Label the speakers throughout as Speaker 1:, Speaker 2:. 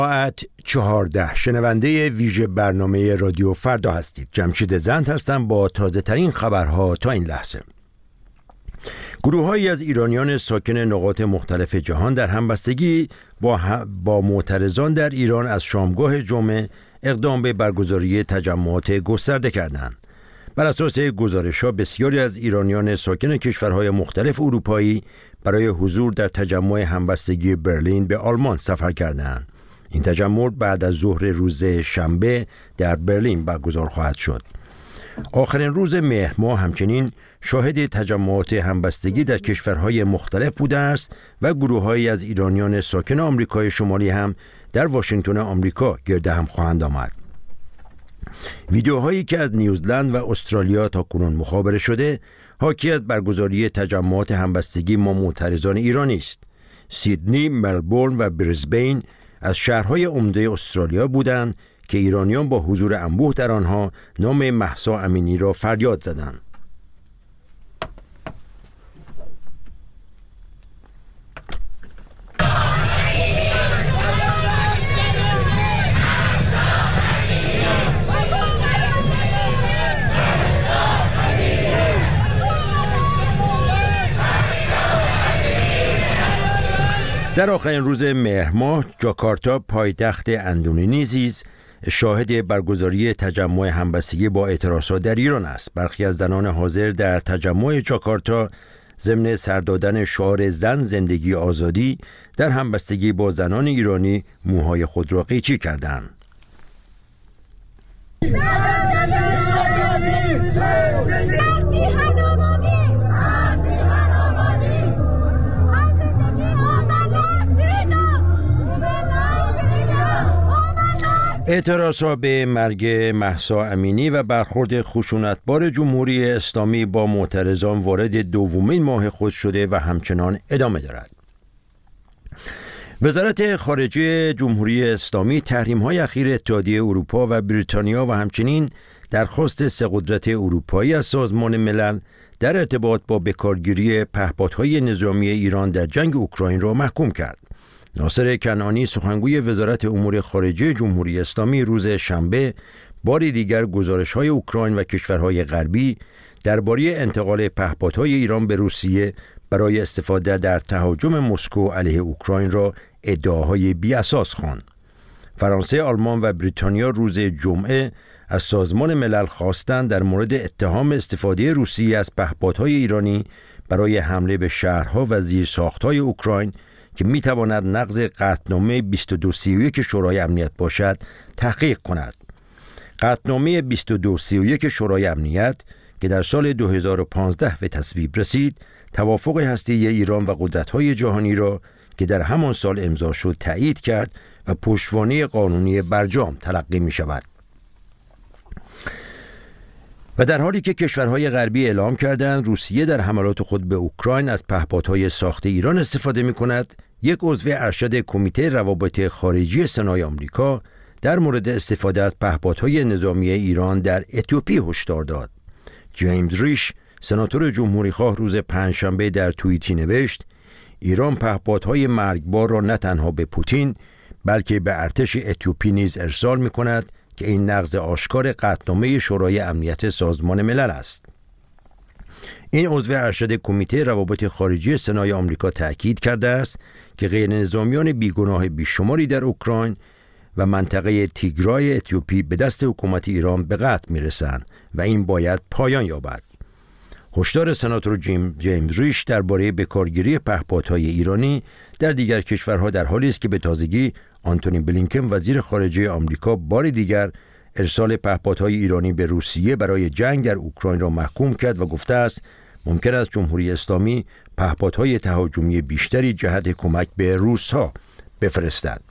Speaker 1: ساعت 14 شنونده ویژه برنامه رادیو فردا هستید. جمشید زند هستم با تازه ترین خبرها تا این لحظه. گروه‌هایی از ایرانیان ساکن نقاط مختلف جهان در همبستگی با معترضان در ایران از شامگاه جمعه اقدام به برگزاری تجمعات گسترده کردند. بر اساس گزارش‌ها بسیاری از ایرانیان ساکن کشورهای مختلف اروپایی برای حضور در تجمع همبستگی برلین به آلمان سفر کردند. این تجمع بعد از ظهر روز شنبه در برلین برگزار خواهد شد. آخرین روز مهر ماه همچنین شاهد تجمعات همبستگی در کشورهای مختلف بوده است و گروه‌هایی از ایرانیان ساکن آمریکای شمالی هم در واشنگتن آمریکا گرد هم خواهند آمد. ویدیوهایی که از نیوزلند و استرالیا تا کنون مخابره شده حاکی از برگزاری تجمعات همبستگی با معترضان ایرانی است. سیدنی، ملبورن و بریزبین از شهرهای عمده استرالیا بودند که ایرانیان با حضور انبوه در آنها نام مهسا امینی را فریاد زدند. در آخرین روز مهر ماه جاکارتا پایتخت اندونزی شاهد برگزاری تجمع همبستگی با اعتراضات در ایران است. برخی از زنان حاضر در تجمع جاکارتا ضمن سر دادن شعار زن زندگی آزادی در همبستگی با زنان ایرانی موهای خود را قیچی کردند. اعتراض به مرگ مهسا امینی و برخورد خشونتبار جمهوری اسلامی با معترضان وارد دومین ماه خود شده و همچنان ادامه دارد. وزارت خارجه جمهوری اسلامی تحریم‌های اخیر اتحادیه اروپا و بریتانیا و همچنین درخواست سه قدرت اروپایی از سازمان ملل در ارتباط با بکارگیری پهپادهای نظامی ایران در جنگ اوکراین را محکوم کرد. ناصر کنعانی سخنگوی وزارت امور خارجه جمهوری اسلامی روز شنبه باری دیگر گزارش‌های اوکراین و کشورهای غربی درباره انتقال پهپادهای ایران به روسیه برای استفاده در تهاجم مسکو علیه اوکراین را ادعاهای بی‌اساس خواند. فرانسه، آلمان و بریتانیا روز جمعه از سازمان ملل خواستند در مورد اتهام استفاده روسیه از پهپادهای ایرانی برای حمله به شهرها و زیرساخت‌های اوکراین که میتواند نقض قطعنامه 2231 شورای امنیت باشد تحقیق کند. قطعنامه 2231 شورای امنیت که در سال 2015 به تصویب رسید، توافق هسته‌ای ایران و قدرت‌های جهانی را که در همان سال امضا شد تایید کرد و پشتوانه قانونی برجام تلقی می‌شود. و در حالی که کشورهای غربی اعلام کردند روسیه در حملات خود به اوکراین از پهپادهای ساخته ایران استفاده می‌کند، یک عضو ارشد کمیته روابط خارجی سنای آمریکا در مورد استفاده از پهپادهای نظامی ایران در اتیوپی هشدار داد. جیمز ریش، سناتور جمهوری‌خواه، روز پنجشنبه در توییتی نوشت: ایران پهپادهای مرگبار را نه تنها به پوتین بلکه به ارتش اتیوپی نیز ارسال می‌کند که این نقض آشکار قطعنامه شورای امنیت سازمان ملل است. این عضو ارشد کمیته روابط خارجی سنای آمریکا تأکید کرده است که غیرنظامیان بیگناه بیشماری در اوکراین و منطقه تیگرای اتیوپی به دست حکومت ایران به قتل میرسند و این باید پایان یابد. هشدار سناتور جیمز ریش درباره بکارگیری پهپادهای ایرانی در دیگر کشورها در حالی است که به تازگی آنتونی بلینکن وزیر خارجه آمریکا بار دیگر ارسال پهپادهای ایرانی به روسیه برای جنگ در اوکراین را محکوم کرد و گفته است ممکن است جمهوری اسلامی پهپادهای تهاجمی بیشتری جهت کمک به روس‌ها بفرستد.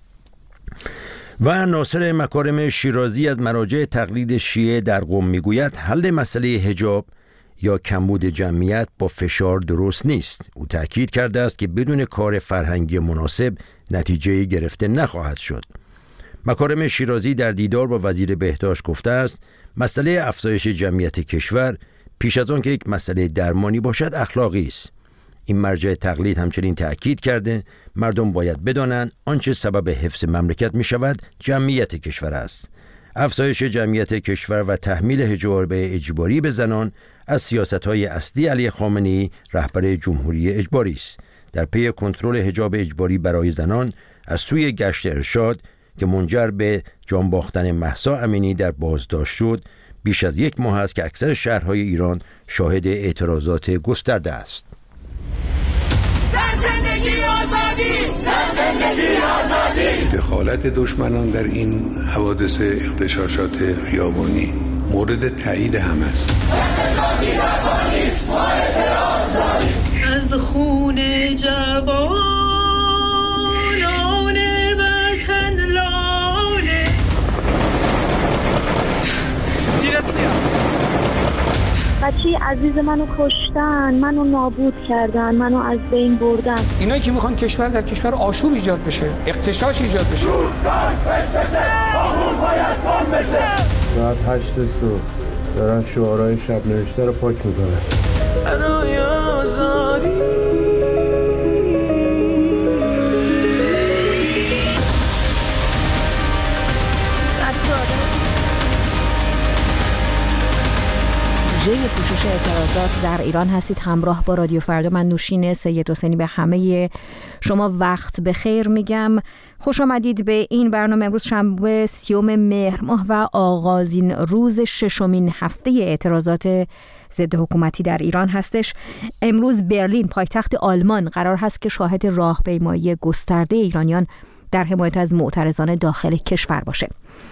Speaker 1: و ناصر مکارم شیرازی از مراجع تقلید شیعه در قم میگوید حل مسئله حجاب یا کمبود جمعیت با فشار درست نیست. او تأکید کرده است که بدون کار فرهنگی مناسب نتیجه گرفته نخواهد شد. مکارم شیرازی در دیدار با وزیر بهداشت گفته است مسئله افزایش جمعیت کشور پیش از آن که یک مسئله درمانی باشد اخلاقی است. این مرجع تقلید همچنین تأکید کرده مردم باید بدانند آنچه سبب حفظ مملکت می شود جمعیت کشور است. افزایش جمعیت کشور و تحمیل حجاب اجباری به زنان از سیاست‌های اصلی علی خامنه‌ای رهبر جمهوری اجباری است. در پی کنترل حجاب اجباری برای زنان از سوی گشت ارشاد که منجر به جان باختن مهسا امینی در بازداشت شد، بیش از 1 ماه است که اکثر شهرهای ایران شاهد اعتراضات گسترده است.
Speaker 2: دخالت دشمنان در این حوادث اغتشاشات خیابانی مورد تایید همه است.
Speaker 3: از خون جوانان وطن لاله
Speaker 4: بچه عزیز منو کشتن، منو نابود کردن، منو از بین بردن.
Speaker 5: اینایی که میخوان کشور در کشور آشوب ایجاد بشه، اغتشاش ایجاد بشه.
Speaker 6: ساعت 8 صبح دارن شعارهای شب نوشته رو پاک میکنن.
Speaker 3: برای آزادی
Speaker 7: ویژه پوشش اعتراضات در ایران هستید. همراه با رادیو فردا، من نوشین سید حسینی به همه شما وقت بخیر میگم. خوش آمدید به این برنامه. امروز شنبه 30 مهر ماه و آغازین روز 6مین هفته اعتراضات ضد حکومتی در ایران هستش. امروز برلین پایتخت آلمان قرار هست که شاهد راهپیمایی گسترده ایرانیان در حمایت از معترضان داخل کشور باشه.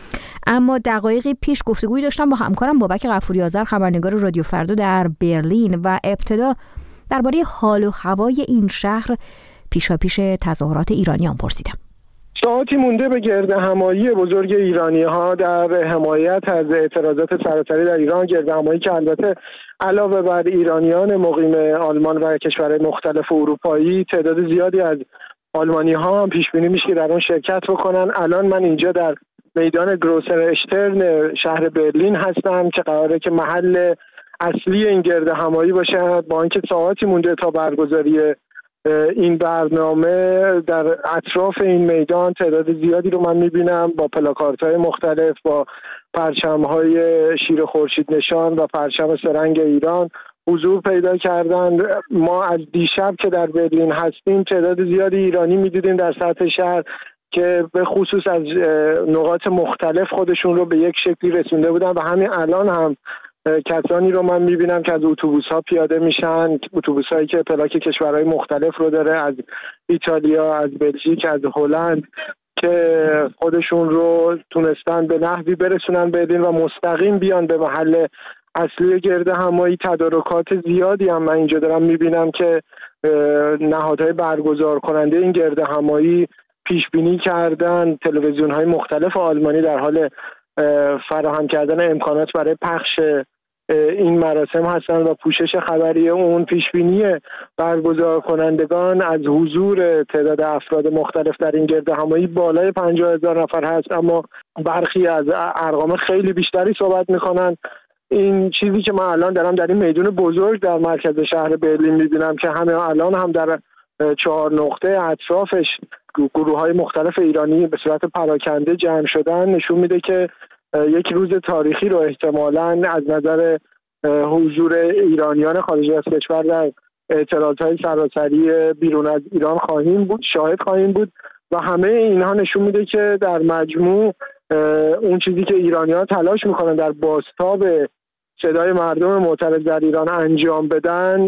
Speaker 7: اما دقایقی پیش گفتگویی داشتم با همکارم بابک غفوری آذر، خبرنگار رادیو فردا در برلین، و ابتدا درباره حال و هوای این شهر پیشاپیش تظاهرات ایرانیان پرسیدم.
Speaker 8: ساعتی مونده به گردهمایی بزرگ ایرانی‌ها در حمایت از اعتراضات سراسری در ایران، گردهمایی که البته علاوه بر ایرانیان مقیم آلمان و کشورهای مختلف اروپایی، تعداد زیادی از آلمانی‌ها هم پیش بینی میشه که در آن شرکت بکنن. الان من اینجا در میدان گروسر اشترن شهر برلین هستم که قراره که محل اصلی این گردهمایی باشه. با اینکه ساعتی مونده تا برگزاری این برنامه، در اطراف این میدان تعداد زیادی رو من میبینم با پلاکاردهای مختلف، با پرچم‌های شیر خورشید نشان و پرچم سه‌رنگ ایران حضور پیدا کردن. ما از دیشب که در برلین هستیم تعداد زیادی ایرانی میدیدیم در سطح شهر که به خصوص از نقاط مختلف خودشون رو به یک شکلی رسونده بودن و همین الان هم کسانی رو من میبینم که از اتوبوس‌ها پیاده میشن، اتوبوس‌هایی که پلاک کشورهای مختلف رو داره، از ایتالیا، از بلژیک، از هلند، که خودشون رو تونستن به نحوی برسونن برلین و مستقیم بیان به محل اصلی گردهمایی. تدارکات زیادی هم من اینجا دارم میبینم که نهادهای برگزار کننده این گردهمایی پیش بینی کردن. تلویزیون‌های مختلف آلمانی در حال فراهم کردن امکانات برای پخش این مراسم هستن و پوشش خبری اون. پیش بینی برگزار کنندگان از حضور تعداد افراد مختلف در این گردهمایی بالای 50,000 نفر هست، اما برخی از ارقام خیلی بیشتری صحبت میکنن. این چیزی که من الان دارم در این میدان بزرگ در مرکز شهر برلین میبینم که همه الان هم در 4 نقطه اطرافش گروه‌های مختلف ایرانی به صورت پراکنده جمع شدن، نشون میده که یک روز تاریخی رو احتمالاً از نظر حضور ایرانیان خارج از کشور در اعتراضات سراسری بیرون از ایران شاهد خواهیم بود و همه اینها نشون میده که در مجموع اون چیزی که ایرانیان تلاش میکنن در بازتاب صدای مردم معترض در ایران انجام بدن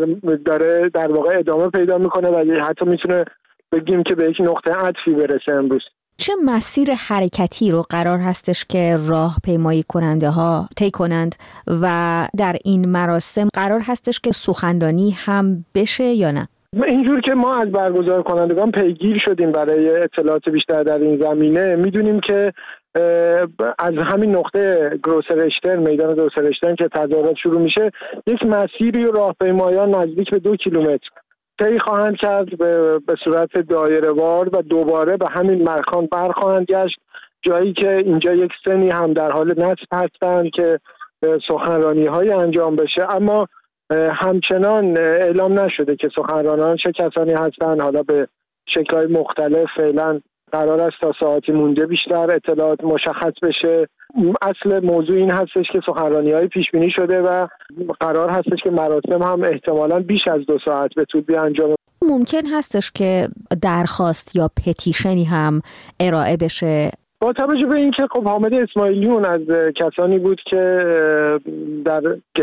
Speaker 8: داره در واقع ادامه پیدا میکنه و حتی میتونه بگیم که به یک نقطه عطفی برسه امروز.
Speaker 7: چه مسیر حرکتی رو قرار هستش که راهپیمایی کننده ها طی کنند و در این مراسم قرار هستش که سخنرانی هم بشه یا نه؟
Speaker 8: اینجور که ما از برگزار کنندگان پیگیر شدیم برای اطلاعات بیشتر در این زمینه، میدونیم که از همین نقطه گروسر اشترن، میدان گروسر اشترن که تظاهرات شروع میشه، یک مسیری راهپیمایان نزدیک به 2 کیلومتر طی خواهند کرد به صورت دایره‌وار و دوباره به همین مکان برخواهند گشت، جایی که اینجا یک سنی هم در حال نصب هستند که سخنرانی‌های انجام بشه. اما همچنان اعلام نشده که سخنرانان چه کسانی هستند. حالا به شکل‌های مختلف فعلا قرار است تا ساعتی مونده بیشتر اطلاعات مشخص بشه. اصل موضوع این هستش که سخنرانی‌های پیش بینی شده و قرار هستش که مراسم هم احتمالاً بیش از 2 ساعت به طول انجام.
Speaker 7: ممکن هستش که درخواست یا پتیشنی هم ارائه بشه
Speaker 8: با توجه به اینکه خب حامد اسماعیلیون از کسانی بود که در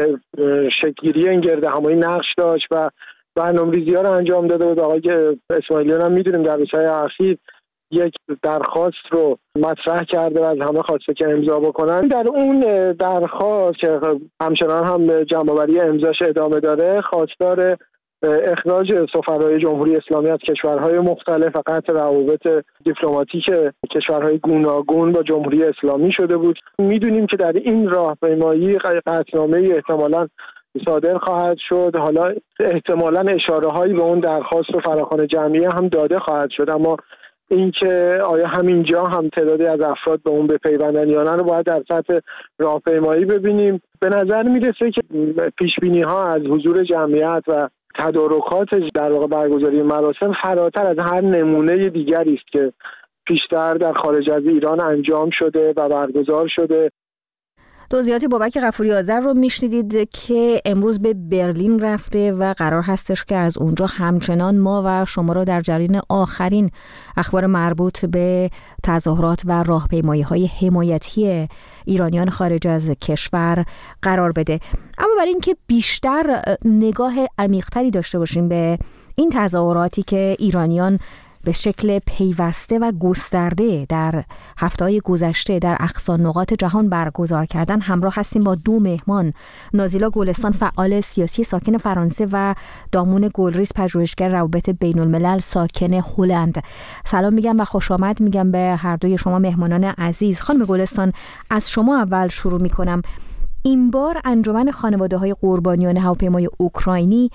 Speaker 8: شکل‌گیری این گردهمایی نقش داشت و برنامه‌ریزی‌ها رو انجام داده بود. آقای اسماعیلیون هم می‌دونیم در روزهای اخیر یک درخواست رو مطرح کرده و از همه خواسته که امضا بکنن. در اون درخواست که همچنان هم جمع‌آوری امضاش ادامه داره، خواستار اخراج سفرای جمهوری اسلامی از کشورهای مختلف و قطع روابط دیپلماتیک کشورهای گوناگون با جمهوری اسلامی شده بود. میدونیم که در این راهپیمایی قطعنامه‌ای احتمالاً صادر خواهد شد. حالا احتمالاً اشاره‌هایی به اون درخواست و فراخوان جمعیه هم داده خواهد شد، اما اینکه آیا همینجا هم تعدادی از افراد به اون بپیوندن یا نه رو باید در سطح راهپیمایی ببینیم. به نظر میرسه که پیشبینی‌ها از حضور جمعیت و تدارکات در واقع برگزاری مراسم فراتر از هر نمونه دیگری است که پیشتر در خارج از ایران انجام شده و برگزار شده.
Speaker 7: توضیحاتی بابک غفوری آذر رو میشنیدید که امروز به برلین رفته و قرار هستش که از اونجا همچنان ما و شما رو در جریان آخرین اخبار مربوط به تظاهرات و راهپیمایی‌های حمایتی ایرانیان خارج از کشور قرار بده. اما برای اینکه بیشتر نگاه عمیق‌تری داشته باشیم به این تظاهراتی که ایرانیان به شکل پیوسته و گسترده در هفته‌های گذشته در اقصا نقاط جهان برگزار کردن، همراه هستیم با 2 مهمان. نازیلا گلستان، فعال سیاسی ساکن فرانسه، و دامون گلریز، پژوهشگر روابط بین الملل ساکن هلند. سلام میگم و خوش آمد میگم به هر دوی شما مهمانان عزیز. خانم گلستان، از شما اول شروع میکنم. این بار انجمن خانواده‌های قربانیان هواپیمای اوکراینی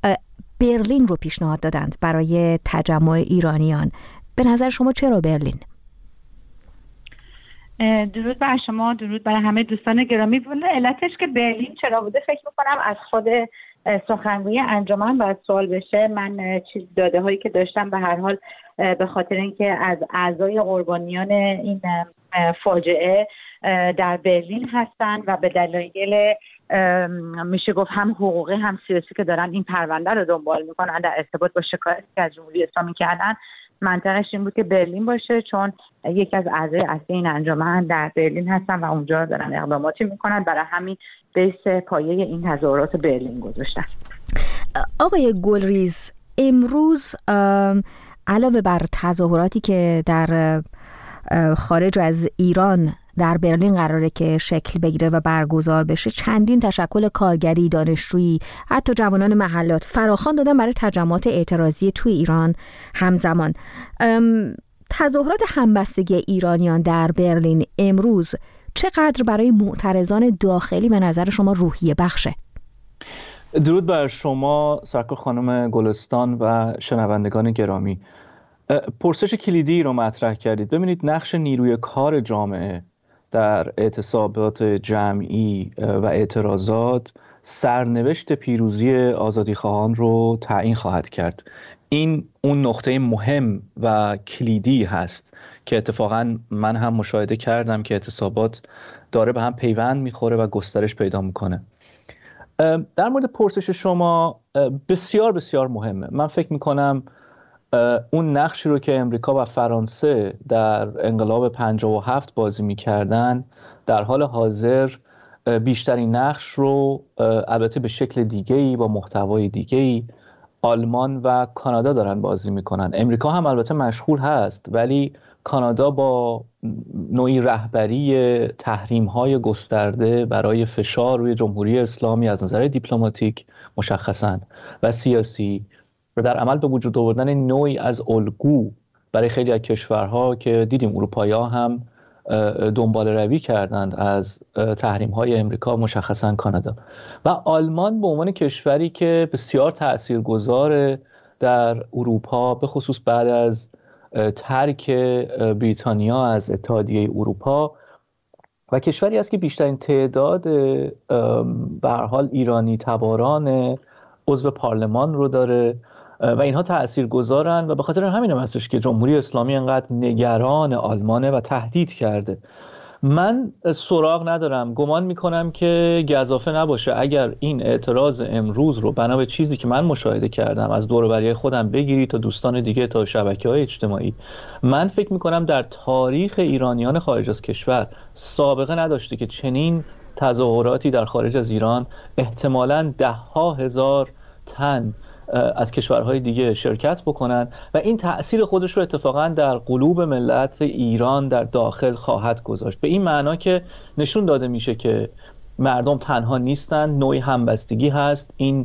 Speaker 7: برلین رو پیشنهاد دادند برای تجمع ایرانیان. به نظر شما چرا برلین؟
Speaker 9: درود بر شما، درود بر همه دوستان گرامی. علتش که برلین چرا بوده فکر میکنم از خود سخنگوی انجمن باید سوال بشه. من چیز داده هایی که داشتم به هر حال به خاطر اینکه از اعضای قربانیان این فاجعه در برلین هستن و به دلایل میشه گفت هم حقوقی هم سیاسی که دارن این پرونده رو دنبال میکنن در ارتباط با شکایتی که از جمهوری اسلامی کردن، منطقش این بود که برلین باشه، چون یکی از اعضای اصلی این انجمن در برلین هستن و اونجا دارن اقداماتی میکنن. برای همین بیس پایه این تظاهرات برلین گذاشتن.
Speaker 7: آقای گلریز، امروز علاوه بر تظاهراتی که در خارج از ایران در برلین قراره که شکل بگیره و برگزار بشه، چندین تشکل کارگری، دانشجویی، حتی جوانان محلات فراخوان دادن برای تجمعات اعتراضی توی ایران همزمان. تظاهرات همبستگی ایرانیان در برلین امروز چقدر برای معترضان داخلی به نظر شما روحیه بخشه؟
Speaker 10: درود بر شما سرکار خانم گلستان و شنوندگان گرامی. پرسش کلیدی رو مطرح کردید. ببینید، نقش نیروی کار جامعه در اعتصابات جمعی و اعتراضات سرنوشت پیروزی آزادیخواهان رو تعیین خواهد کرد. این اون نقطه مهم و کلیدی هست که اتفاقا من هم مشاهده کردم که اعتصابات داره به هم پیوند میخوره و گسترش پیدا میکنه. در مورد پرسش شما بسیار بسیار مهمه. من فکر میکنم اون نقشی رو که امریکا و فرانسه در انقلاب 57 بازی میکردن در حال حاضر بیشترین نقش رو البته به شکل دیگه‌ای با محتوای دیگه‌ای آلمان و کانادا دارن بازی میکنن. امریکا هم البته مشغول هست، ولی کانادا با نوعی رهبری تحریم‌های گسترده برای فشار روی جمهوری اسلامی از نظر دیپلماتیک مشخصاً و سیاسی و در عمل به وجود آوردن نوعی از الگو برای خیلی از کشورها که دیدیم اروپایی‌ها هم دنبال روی کردند از تحریم‌های امریکا، مشخصاً کانادا و آلمان به عنوان کشوری که بسیار تأثیرگذار در اروپا، به خصوص بعد از ترک بریتانیا از اتحادیه اروپا، و کشوری است که بیشترین تعداد به هر حال ایرانی تباران عضو پارلمان رو داره و اینها تاثیرگذارن و به خاطر همین هستش که جمهوری اسلامی انقدر نگران آلمانه و تهدید کرده. من سراغ ندارم، گمان میکنم که گزافه نباشه اگر این اعتراض امروز رو بنا به چیزی که من مشاهده کردم از دور و بری خودم بگیری تا دوستان دیگه تا شبکه‌های اجتماعی، من فکر میکنم در تاریخ ایرانیان خارج از کشور سابقه نداشته که چنین تظاهراتی در خارج از ایران احتمالاً 10,000 تن از کشورهای دیگه شرکت بکنن و این تأثیر خودش رو اتفاقا در قلوب ملت ایران در داخل خواهد گذاشت، به این معنا که نشون داده میشه که مردم تنها نیستن، نوعی همبستگی هست. این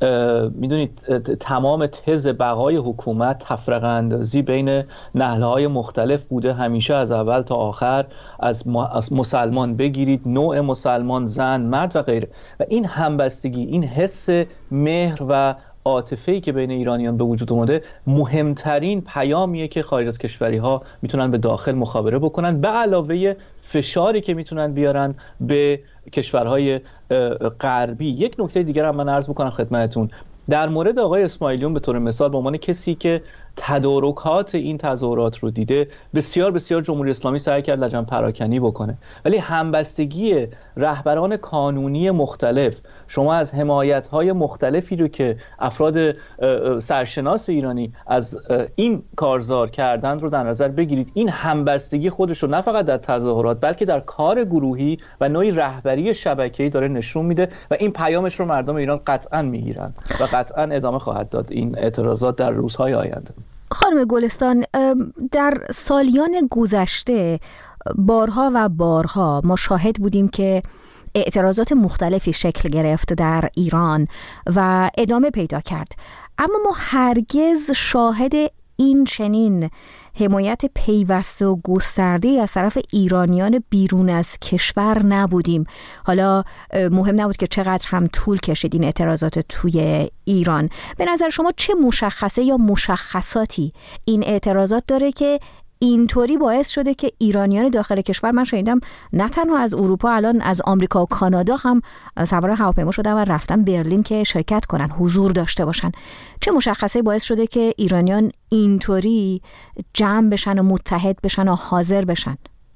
Speaker 10: میدونید تمام تز بقای حکومت تفرقه اندازی بین نهلهای مختلف بوده همیشه، از اول تا آخر، از مسلمان بگیرید، نوع مسلمان، زن، مرد و غیره، و این همبستگی، این حس مهر و عاطفه‌ای که بین ایرانیان به وجود اومده مهمترین پیامیه که خارج از کشوری ها میتونن به داخل مخابره بکنن، به علاوه فشاری که میتونن بیارن به کشورهای غربی. یک نکته دیگر هم من عرض بکنم خدمتتون در مورد آقای اسماعیلیون به طور مثال، به عنوان کسی که تدارکات این تظاهرات رو دیده، بسیار بسیار جمهوری اسلامی سعی کرد لجن پراکنی بکنه، ولی همبستگی رهبران قانونی مختلف، شما از حمایت‌های مختلفی رو که افراد سرشناس ایرانی از این کارزار کردن رو در نظر بگیرید، این همبستگی خودش رو نه فقط در تظاهرات بلکه در کار گروهی و نوعی رهبری شبکه‌ای داره نشون میده و این پیامش رو مردم ایران قطعاً میگیرن و قطعاً ادامه خواهد داد این اعتراضات در روزهای آینده.
Speaker 7: خانم گلستان، در سالیان گذشته بارها و بارها ما شاهد بودیم که اعتراضات مختلفی شکل گرفت در ایران و ادامه پیدا کرد، اما ما هرگز شاهد این چنین حمایت پیوسته و گسترده از طرف ایرانیان بیرون از کشور نبودیم. حالا مهم نبود که چقدر هم طول کشید این اعتراضات توی ایران. به نظر شما چه مشخصه یا مشخصاتی این اعتراضات داره که اینطوری باعث شده که ایرانیان داخل کشور، من شنیدم نه تنها از اروپا، الان از آمریکا و کانادا هم سوار هواپیما شدن و رفتن برلین که شرکت کنن، حضور داشته باشن. چه مشخصه باعث شده که ایرانیان اینطوری جمع بشن و متحد بشن و حاضر بشن؟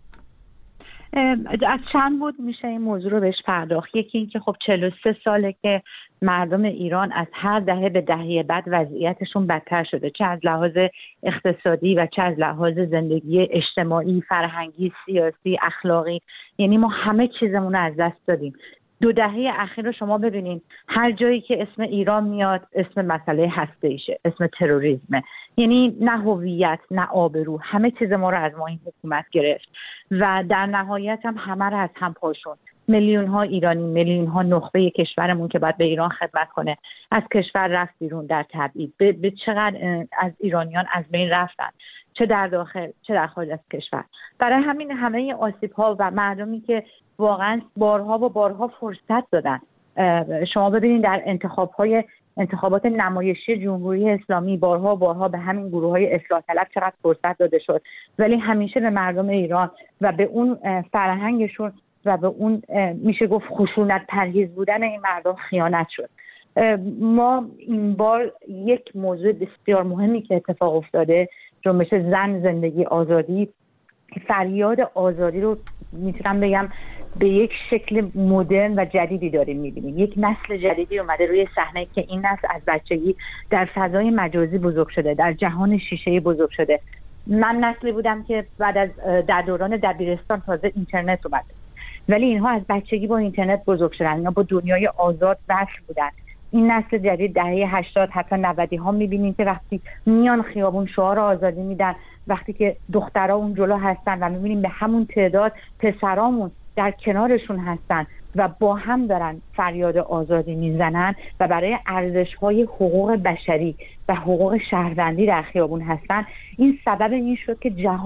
Speaker 9: از چند بود میشه این موضوع رو بهش پرداخت. یکی این که خب 43 ساله که مردم ایران از هر دهه به دهه بعد وضعیتشون بدتر شده، چه از لحاظ اقتصادی و چه از لحاظ زندگی اجتماعی، فرهنگی، سیاسی، اخلاقی. یعنی ما همه چیزمون رو از دست دادیم. 2 دهه اخیر رو شما ببینید، هر جایی که اسم ایران میاد اسم مسئله هسته‌ایشه، اسم تروریسمه. یعنی نه هویت نه آبرو، همه چیز ما رو از ما این حکومت گرفت و در نهایت هم همه رو از هم پاشوند. میلیون ها ایرانی، میلیون ها نخبه کشورمون که باید به ایران خدمت کنه از کشور رفت بیرون در تبعید. به چقدر از ایرانیان از بین رفتن، چه در داخل چه در خارج از کشور. برای همین همه آسیب ها و مردمی که واقعا بارها و بارها فرصت دادن. شما ببینید در انتخابات نمایشی جمهوری اسلامی بارها به همین گروه های اصلاح طلب چقدر فرصت داده شد، ولی همیشه به مردم ایران و به اون فرهنگشون و به اون میشه گفت خشونت پرهیز بودن این مردم خیانت شد. ما این بار یک موضوع بسیار مهمی که اتفاق افتاده، جنبش زن، زندگی، آزادی، فریاد آزادی رو میتونم بگم به یک شکل مدرن و جدیدی داریم میبینیم. یک نسل جدیدی اومده روی صحنه که این نسل از بچگی در فضای مجازی بزرگ شده، در جهان شیشه‌ای بزرگ شده. من نسلی بودم که بعد از در دوران دبیرستان تازه اینترنت اومد، ولی اینها از بچگی با اینترنت بزرگ شدن، اینا با دنیای آزاد وصل بودن. این نسل جدید دهه 80 حتی 90 ها میبینید که وقتی میان خیابون شعار آزادی میدن، وقتی که دخترها اون جلو هستن و میبینیم به همون تعداد پسرامون در کنارشون هستن و با هم دارن فریاد آزادی میزنن و برای ارزش‌های حقوق بشری و حقوق شهروندی در خیابون هستن. این سبب این شد که جهان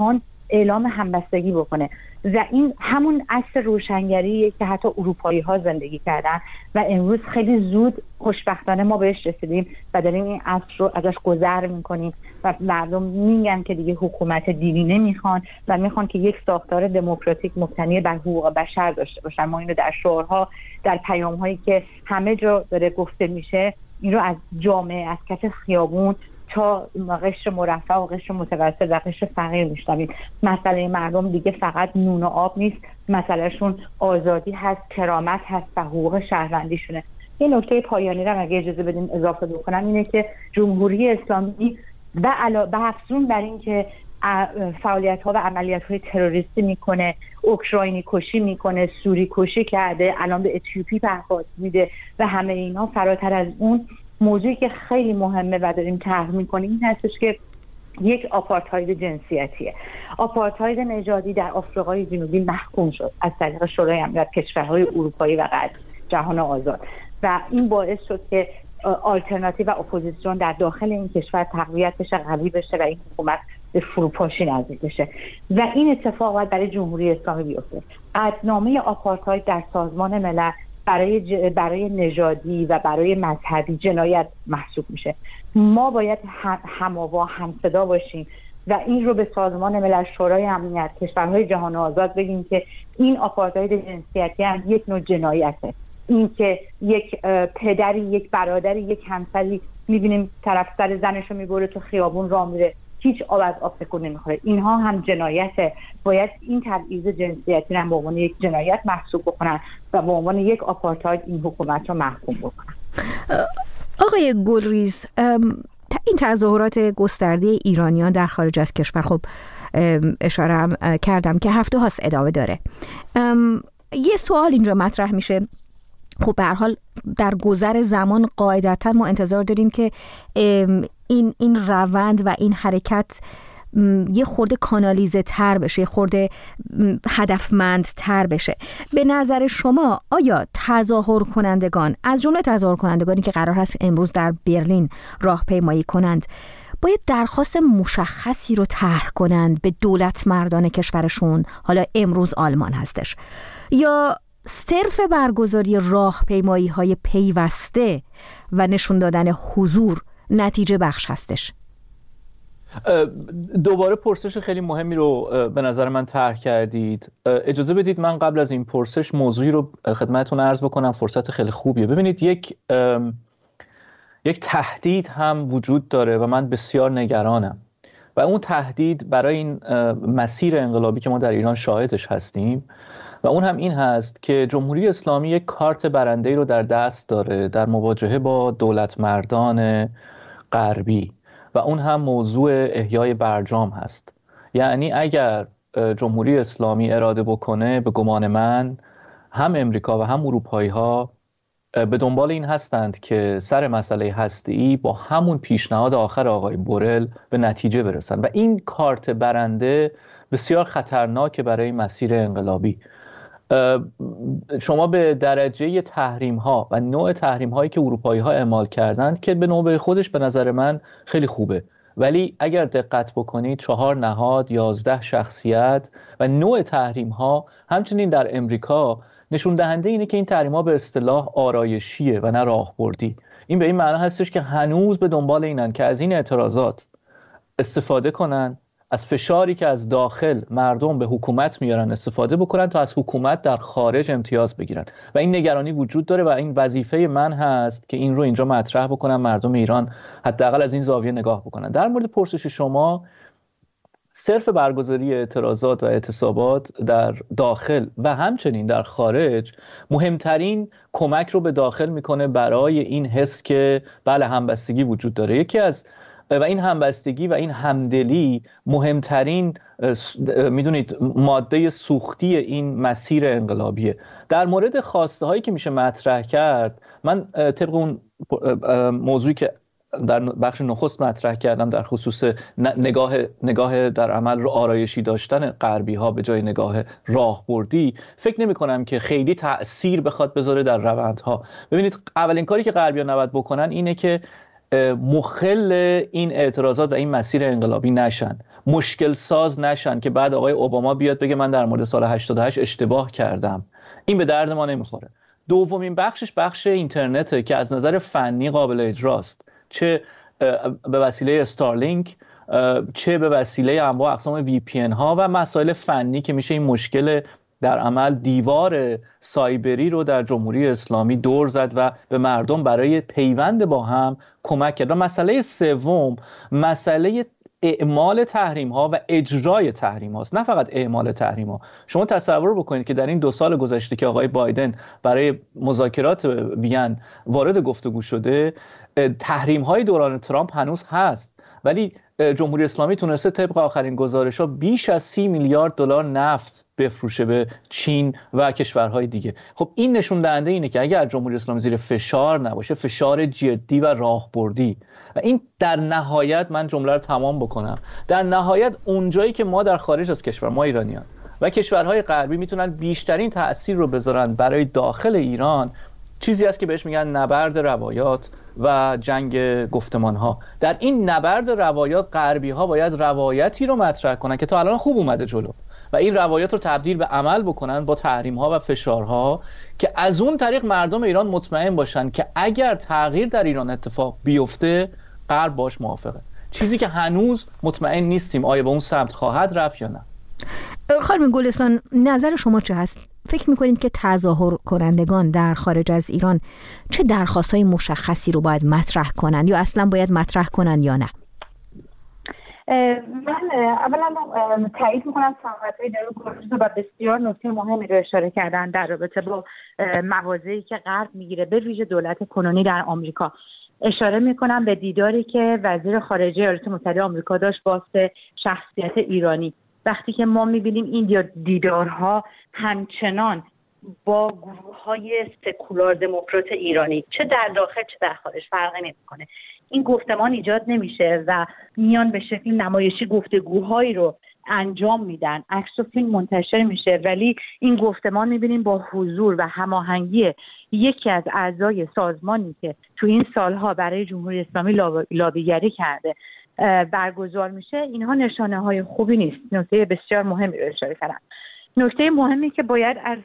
Speaker 9: اعلام همبستگی بکنه و این همون عصر روشنگریه که حتی اروپایی ها زندگی کردن و امروز خیلی زود خوشبختانه ما بهش رسیدیم و داریم این عصر رو ازش گذر میکنیم و مردم میگن که دیگه حکومت دینی نمیخوان و میخوان که یک ساختار دموکراتیک مبتنی بر حقوق بشر داشته باشن. ما اینو در شعارها، در پیام‌هایی که همه جا داره گفته میشه، این رو از جامعه، از کف خیابون تا قشر مرفه و قشر متوسط و قشر فقیر میشنویم. مسئله مردم دیگه فقط نون و آب نیست، مسئلهشون آزادی هست، کرامت هست و حقوق شهروندیشونه. این نکته پایانی رو اگه اجازه بدین اضافه بکنم اینه که جمهوری اسلامی به افزون بر این که فعالیت‌ها و عملیات‌های تروریستی میکنه، اوکراینی کشی میکنه، سوری کشی کرده، الان به اتیوپی پهپاد میده و همه اینا، فراتر از اون موضوعی که خیلی مهمه و داریم طرح میکنیم این هستش که یک آپارتاید جنسیتیه. آپارتاید نژادی در آفریقای جنوبی محکوم شد از طریق شورای امنیت کشورهای اروپایی و غربی، جهان آزاد، و این باعث شد که آلترناتیو و اپوزیسیون در داخل این کشور تقویت بشه، قوی بشه و این حکومت به فروپاشی نزدیک بشه و این اتفاق باید برای جمهوری اسلامی بیفته. قطعنامه آپارتاید در سازمان ملل برای نژادی و برای مذهبی جنایت محسوب میشه. ما باید هم‌آوا، هم‌صدا باشیم و این رو به سازمان ملل، شورای امنیت کشورهای جهان آزاد بگیم که این آپارتاید جنسیتی هم یک نوع جنایته. این که یک پدری، یک برادری، یک همسری میبینیم طرف سر زنشو میبره تو خیابون راه میره، هیچ آب از آب تکون نمیخوره، اینها هم جنایته. باید این تبعیض جنسیتی رو به عنوان یک جنایت محسوب بکنن و به عنوان یک آپارتاید این حکومت رو محکوم بکنن.
Speaker 7: آقای گلریز، این تظاهرات گسترده ایرانیان در خارج از کشور، خب اشاره هم کردم که هفته هاست ادامه داره. یه سوال اینجا مطرح میشه، خب به هر حال در گذر زمان قاعدتا ما انتظار داریم که این روند و این حرکت یه خورده کانالیزه تر بشه، یه خورده هدفمند تر بشه. به نظر شما آیا تظاهر کنندگان، از جمله تظاهر کنندگانی که قرار هست امروز در برلین راهپیمایی کنند، باید درخواست مشخصی رو طرح کنند به دولت مردان کشورشون، حالا امروز آلمان هستش، یا صرف برگزاری راهپیمایی‌های پیوسته و نشون دادن حضور نتیجه بخش هستش؟
Speaker 10: دوباره پرسش خیلی مهمی رو به نظر من طرح کردید. اجازه بدید من قبل از این پرسش موضوعی رو خدمتتون عرض بکنم، فرصت خیلی خوبیه. ببینید یک تهدید هم وجود داره و من بسیار نگرانم و اون تهدید برای این مسیر انقلابی که ما در ایران شاهدش هستیم و اون هم این هست که جمهوری اسلامی یک کارت برنده‌ای رو در دست داره در مواجهه با دولت مردان غربی و اون هم موضوع احیای برجام هست. یعنی اگر جمهوری اسلامی اراده بکنه، به گمان من هم امریکا و هم اروپایی ها به دنبال این هستند که سر مسئله هسته‌ای با همون پیشنهاد آخر آقای بورل به نتیجه برسن و این کارت برنده بسیار خطرناکه برای مسیر انقلابی. شما به درجه تحریم ها و نوع تحریم هایی که اروپایی ها اعمال کردند که به نوبه خودش به نظر من خیلی خوبه، ولی اگر دقت بکنید 4 نهاد، 11 شخصیت و نوع تحریم ها همچنین در امریکا نشون دهنده اینه که این تحریم ها به اصطلاح آرایشیه و نه راهبردی. این به این معنی هستش که هنوز به دنبال اینن که از این اعتراضات استفاده کنن، از فشاری که از داخل مردم به حکومت میارن استفاده بکنن تا از حکومت در خارج امتیاز بگیرن و این نگرانی وجود داره و این وظیفه من هست که این رو اینجا مطرح بکنم، مردم ایران حداقل از این زاویه نگاه بکنن. در مورد پرسش شما، صرف برگزاری اعتراضات و اعتصابات در داخل و همچنین در خارج مهمترین کمک رو به داخل میکنه برای این حس که بله همبستگی وجود داره. یکی از و این همبستگی و این همدلی مهمترین میدونید ماده سوختی این مسیر انقلابیه. در مورد خواسته هایی که میشه مطرح کرد، من طبق اون موضوعی که در بخش نخست مطرح کردم در خصوص نگاه در عمل رو آرایشی داشتن غربی ها به جای نگاه راهبردی، فکر نمی کنم که خیلی تأثیر بخواد بذاره در روندها. ببینید اولین کاری که غربی ها نباید بکنن اینه که مخل این اعتراضات و این مسیر انقلابی نشن، مشکل ساز نشن که بعد آقای اوباما بیاد بگه من در مورد سال 88 اشتباه کردم. این به درد ما نمیخوره. دومین بخشش بخش اینترنته که از نظر فنی قابل اجراست، چه به وسیله استارلینک، چه به وسیله انواع اقسام VPN ها و مسائل فنی که میشه این مشکل در عمل دیوار سایبری رو در جمهوری اسلامی دور زد و به مردم برای پیوند با هم کمک کرد. و مسئله سوم مسئله اعمال تحریم ها و اجرای تحریم هاست، نه فقط اعمال تحریم ها. شما تصور بکنید که در این 2 سال گذشته که آقای بایدن برای مذاکرات وین وارد گفتگو شده، تحریم های دوران ترامپ هنوز هست، ولی جمهوری اسلامی تونسته طبق آخرین گزارش‌ها بیش از 30 میلیارد دلار نفت بفروشه به چین و کشورهای دیگه. خب این نشون دهنده اینه که اگر جمهوری اسلامی زیر فشار نباشه، فشار جدی و راهبردی، و این در نهایت، من جمله رو تمام بکنم، در نهایت اونجایی که ما در خارج از کشور، ما ایرانیان و کشورهای غربی میتونن بیشترین تأثیر رو بذارن برای داخل ایران، چیزی است که بهش میگن نبرد روایات و جنگ گفتمان ها. در این نبرد روایات غربی ها باید روایتی رو مطرح کنن که تا الان خوب اومده جلو و این روایات رو تبدیل به عمل بکنن با تحریم ها و فشارها، که از اون طریق مردم ایران مطمئن باشن که اگر تغییر در ایران اتفاق بیفته غرب باش موافقه. چیزی که هنوز مطمئن نیستیم آیا به اون سمت خواهد رفت یا نه.
Speaker 7: خانم گلستان، نظر شما چه هست؟ فکر میکنید که تظاهر کنندگان در خارج از ایران چه درخواست‌های مشخصی رو باید مطرح کنن یا اصلا باید مطرح کنن یا نه؟
Speaker 9: من اولا تایید میکنم صحبت‌های در گفتگو و بسیار نکته مهمی رو اشاره کردن در رابطه با مواضعی که غرب میگیره، به ویژه دولت کنونی در آمریکا. اشاره میکنم به دیداری که وزیر خارجه ایالات متحده آمریکا داشت با شخصیت ایرانی. وقتی که ما میبینیم این دیدارها همچنان با گروه‌های سکولار دموکرات ایرانی، چه در داخل چه در خارج، فرقی نمی‌کنه، این گفتمان ایجاد نمیشه و میان به شکل نمایشی گفتگوهایی رو انجام میدن، عکس و فیلم منتشر میشه، ولی این گفتمان میبینیم با حضور و هماهنگی یکی از اعضای سازمانی که تو این سالها برای جمهوری اسلامی لابیگری کرده برگزار میشه. اینها نشانه های خوبی نیست. نکته بسیار مهمی رو اشاره کردم. نکته مهمی که باید از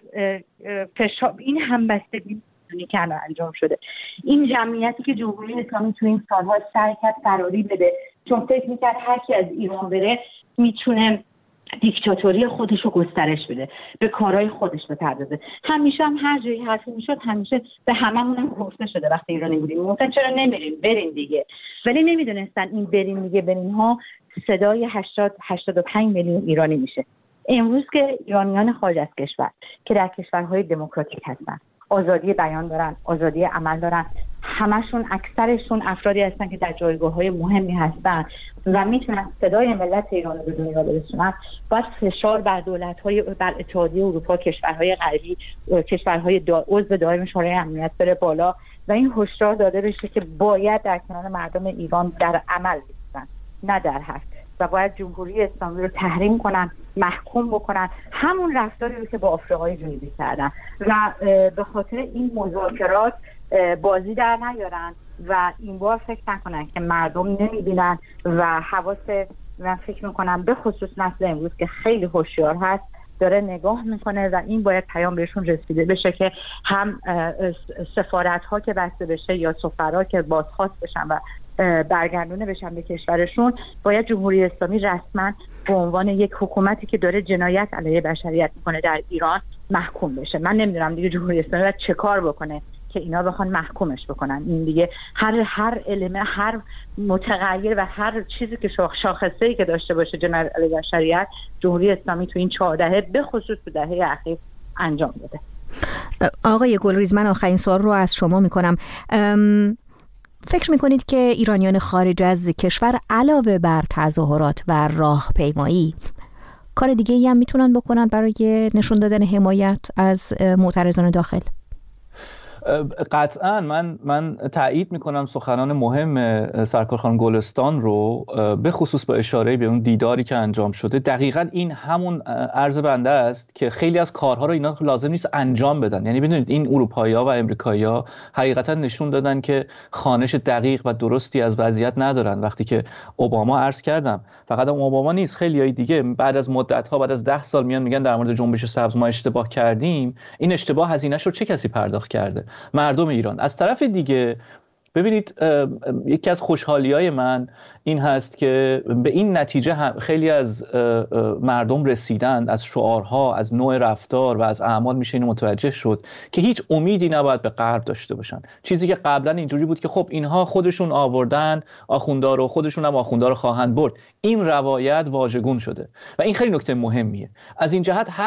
Speaker 9: فشار این همبستگی که انجام شده، این جمعیتی که جمهوری اسلامی تو این سالها سعی کرد فراری بده، چون فکر میکرد هر کی از ایران بره میتونه دیکتاتوری خودش رو گسترش بده، به کارهای خودش بپردازه. همیشه هم هر جایی حرفی میشد همیشه به هممون هم گفته شده وقتی ایرانی بودیم مثلا چرا نمیریم، بریم دیگه. ولی نمیدونستن این بریم دیگه بریم ها صدای 80-85 میلیون ایرانی میشه. امروز که ایرانیان خارج از کشور که در کشورهای دموکراتیک هستن، آزادی بیان دارن، آزادی عمل دارن، همشون اکثرشون افرادی هستن که در جایگاه‌های مهمی هستن و میتونن صدای ملت ایران رو به دنیا برسونن، باید فشار بر دولت‌های، بر اتحادیه اروپا، کشورهای غربی، کشورهای عضو دائم شورای امنیت بره بالا و این هشدار داده بشه که باید در کنار مردم ایران در عمل بایستن، نه در حرف، و باید جمهوری اسلامی رو تحریم کنن، محکوم بکنن، همون رفتاری رو که با آفریقای جنوبی کردن و به خاطر این مذاکرات بازی در نیارن و این بار فکر نکنن که مردم نمیبینن و من فکر میکنم به خصوص نسل امروز که خیلی هوشیار هست داره نگاه میکنه و این باید پیام بهشون رسیده بشه که هم سفارت ها که بسته بشه یا سفرا که بازخواست بشن و برگردونه بشن به کشورشون، باید جمهوری اسلامی رسما به عنوان یک حکومتی که داره جنایت علیه بشریت میکنه در ایران محکوم بشه. من نمیدونم دیگه جمهوری اسلامی باید چه کار بکنه که اینا بخوان محکومش بکنن. این دیگه هر علمه، هر متغیر و هر چیزی که شاخصه‌ای که داشته باشه جنایت علیه بشریت، جمهوری اسلامی تو این 4 دهه به خصوص تو دهه اخیر انجام داده.
Speaker 7: آقای گلریز، من آخرین سوال رو از شما میکنم. فکر میکنید که ایرانیان خارج از کشور علاوه بر تظاهرات و راهپیمایی کار دیگه ای هم میتونن بکنن برای نشون دادن حمایت از معترضان داخل؟
Speaker 10: قطعا من تایید میکنم سخنان مهم سرکار خانم گلستان رو، به خصوص با اشاره به اون دیداری که انجام شده. دقیقاً این همون عرض بنده است که خیلی از کارها رو اینا لازم نیست انجام بدن. یعنی بدونید این اروپایی‌ها و امریکایی‌ها حقیقتاً نشون دادن که خوانش دقیق و درستی از وضعیت ندارن. وقتی که اوباما عرض کردم، فقط اوباما نیست، خیلیای دیگه بعد از مدت‌ها، بعد از 10 سال میان میگن در مورد جنبش سبز ما اشتباه کردیم. این اشتباه هزینه‌اش رو چه کسی پرداخت کرده؟ مردم ایران. از طرف دیگه ببینید، یکی از خوشحالی‌های من این هست که به این نتیجه خیلی از مردم رسیدند، از شعارها، از نوع رفتار و از اعمال میشه اینو متوجه شد که هیچ امیدی نباید به غرب داشته باشن. چیزی که قبلا اینجوری بود که خب اینها خودشون آوردن آخوندا رو، خودشون هم آخوندا رو خواهند برد، این روایت واژگون شده و این خیلی نکته مهمیه. از این جهت